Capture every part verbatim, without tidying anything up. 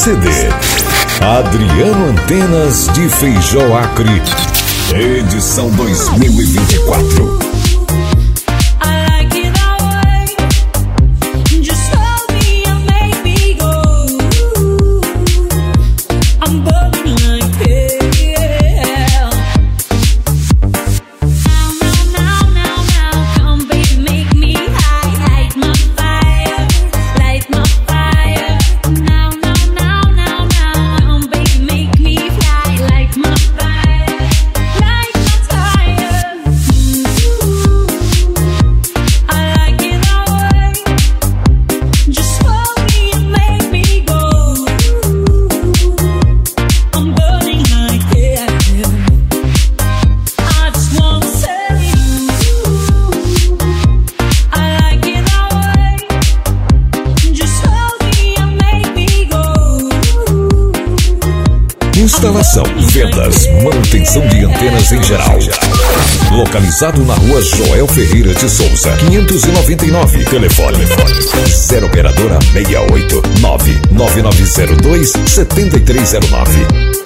C D. Adriano Antenas de Feijó Acre, edição dois mil e vinte e quatro. Instalação, vendas, manutenção de antenas em geral. Localizado na rua Joel Ferreira de Souza, quinhentos e noventa e nove. Telefone zero operadora seis oito nove nove nove zero dois sete três zero nove.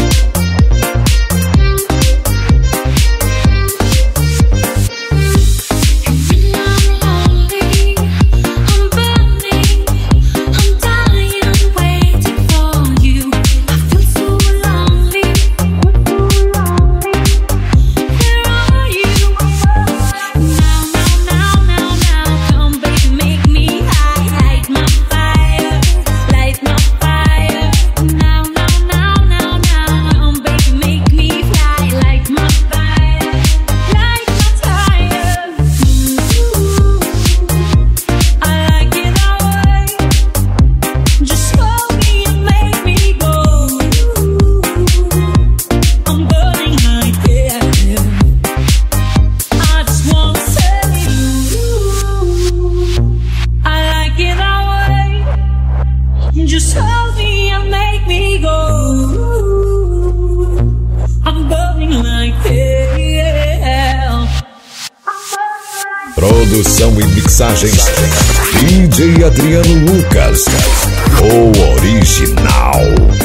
Produção e mixagens D J Adriano Lucas, o original.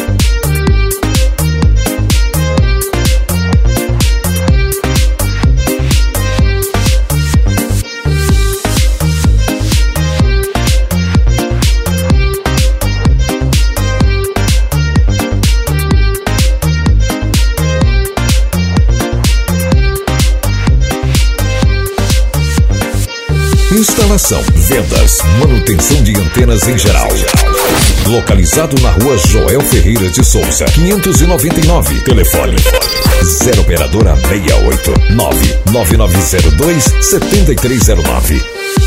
Instalação, vendas, manutenção de antenas em geral. Localizado na rua Joel Ferreira de Souza, quinhentos e noventa e nove. Telefone zero operadora seis oito nove nove nove zero dois sete três zero nove.